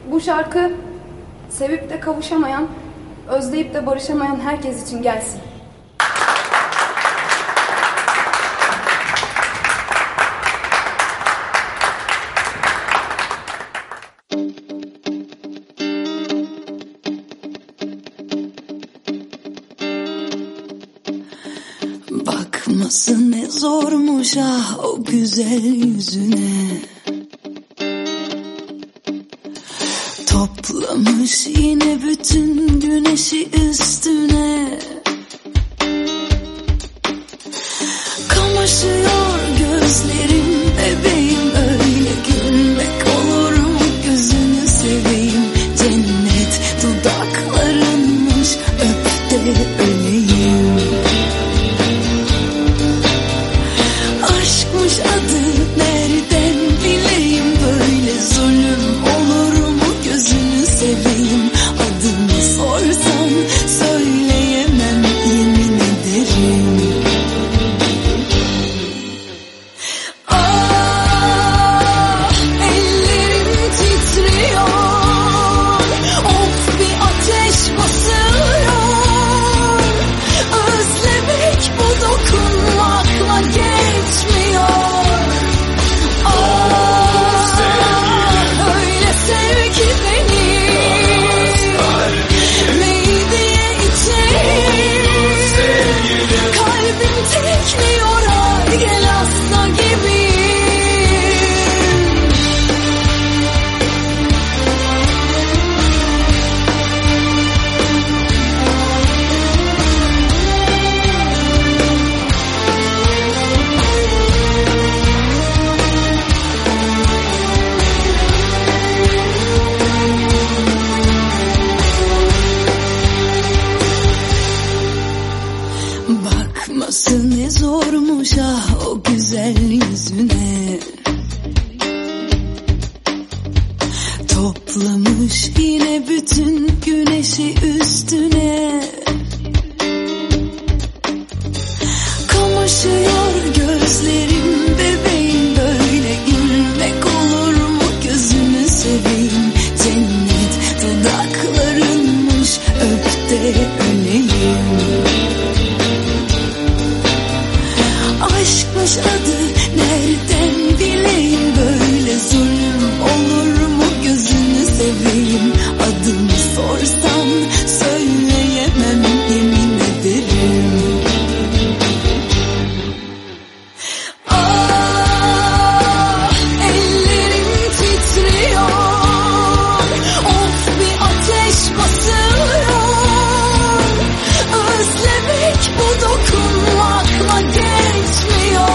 Bu şarkı sevip de kavuşamayan, özleyip de barışamayan herkes için gelsin. Bakması ne zormuş ah o güzel yüzüne. Toplamış yine bütün güneşi üstüne. Kamaşıyor gözlerim bebeğim, öyle gülmek olur mu gözünü seveyim. Cennet dudaklarınmış, öp de öleyim. Aşkmış adı nereden bileyim, böyle zulüm olur mu gözünü seveyim. Adını sorsan söyleyemem yemin ederim. Ah ellerim titriyor, of bir ateş basıyor. Özlemek bu dokunmakla geçmiyor. Öyle sev ki beni, meydiye içeyim. Kalbim tekmiyor, ay gel hasta gibi. Bakması ne zormuş ah o güzel yüzüne. Toplamış yine bütün güneşi üstüne. Kamaşıyor gözlerim bebeğim, böyle gülmek olur mu gözünü seveyim. Cennet dudaklarınmış, öp de öleyim. Aşkmış adı nereden bileyim, böyle zulüm olur mu gözünü seveyim. Adını sorsan söyleyemem yemin ederim. Ah ellerim titriyor, of bir ateş basıyor. Özlemek bu dokunmakla geçmiyor.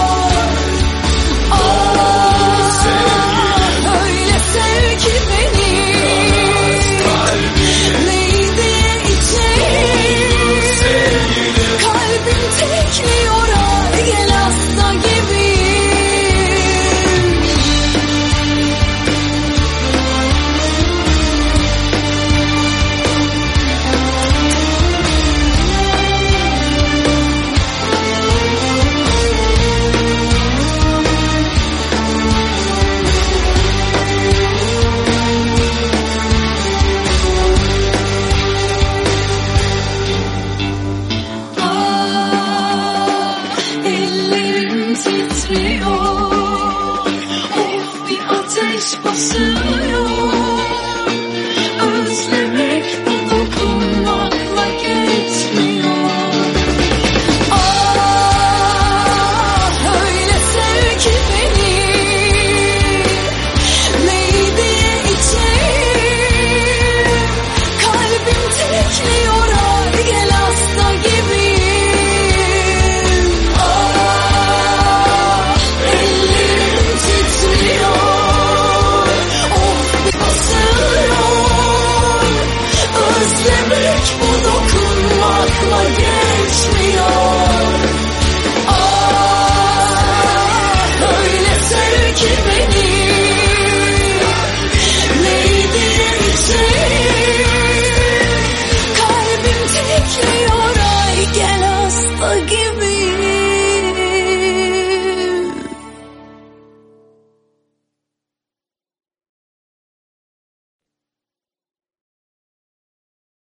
Öyle sev ki beni, meydiye içeyim. Kalbim tekmiyor, ay gel hasta gibi. Ellerim titriyor, of bir ateş basıyor.